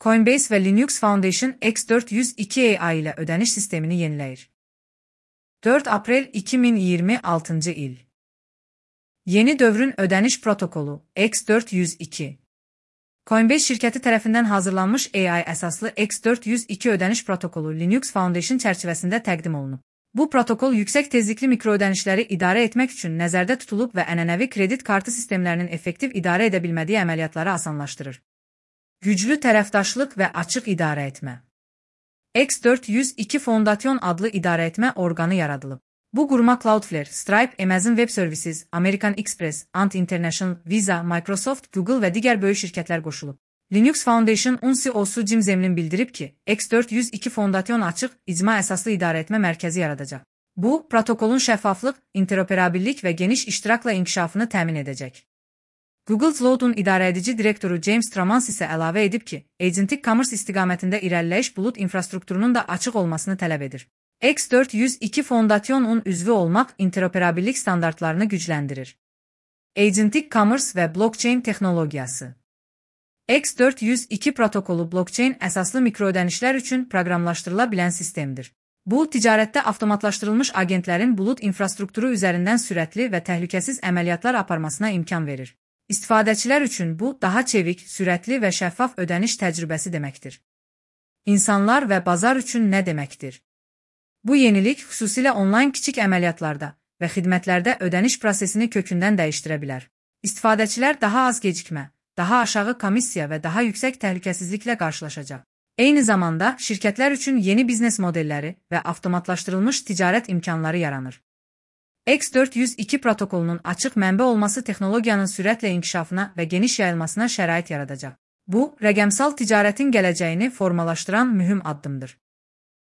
Coinbase və Linux Foundation X402AI ilə ödəniş sistemini yeniləyir. 4 aprel 2026 il. Yeni dövrün ödəniş protokolu X402. Coinbase şirkəti tərəfindən hazırlanmış AI əsaslı X402 ödəniş protokolu Linux Foundation çərçivəsində təqdim olunub. Bu protokol yüksək tezlikli mikroödənişləri idarə etmək üçün nəzərdə tutulub və ənənəvi kredit kartı sistemlərinin effektiv idarə edə bilmədiyi əməliyyatları asanlaşdırır. Güclü tərəfdaşlıq və açıq idarə etmə. X402 Foundation adlı idarəetmə orqanı yaradılıb. Bu quruma Cloudflare, Stripe, Amazon Web Services, American Express, Ant International, Visa, Microsoft, Google və digər böyük şirkətlər qoşulub. Linux Foundation CEO-su Jim Zemlin bildirib ki, X402 Foundation açıq, icma əsaslı idarəetmə mərkəzi yaradacaq. Bu, protokolun şəffaflıq, interoperabillik və geniş iştirakla inkişafını təmin edəcək. Google Cloud'un idarəedici direktoru James Tramans isə əlavə edib ki, agentic commerce istiqamətində irəliləyiş bulut infrastrukturunun da açıq olmasını tələb edir. X402 Foundation'un üzvü olmaq interoperabillik standartlarını gücləndirir. Agentic commerce və blockchain texnologiyası. X402 protokolu blockchain əsaslı mikroödənişlər üçün proqramlaşdırıla bilən sistemdir. Bu, ticarətdə avtomatlaşdırılmış agentlərin bulut infrastrukturu üzərindən sürətli və təhlükəsiz əməliyyatlar aparmasına imkan verir. İstifadəçilər üçün bu, daha çevik, sürətli və şəffaf ödəniş təcrübəsi deməkdir. İnsanlar və bazar üçün nə deməkdir? Bu yenilik xüsusilə onlayn kiçik əməliyyatlarda və xidmətlərdə ödəniş prosesini kökündən dəyişdirə bilər. İstifadəçilər daha az gecikmə, daha aşağı komissiya və daha yüksək təhlükəsizliklə qarşılaşacaq. Eyni zamanda, şirkətlər üçün yeni biznes modelləri və avtomatlaşdırılmış ticarət imkanları yaranır. X402 protokolunun açıq mənbə olması texnologiyanın sürətlə inkişafına və geniş yayılmasına şərait yaradacaq. Bu, rəqəmsal ticarətin gələcəyini formalaşdıran mühüm addımdır.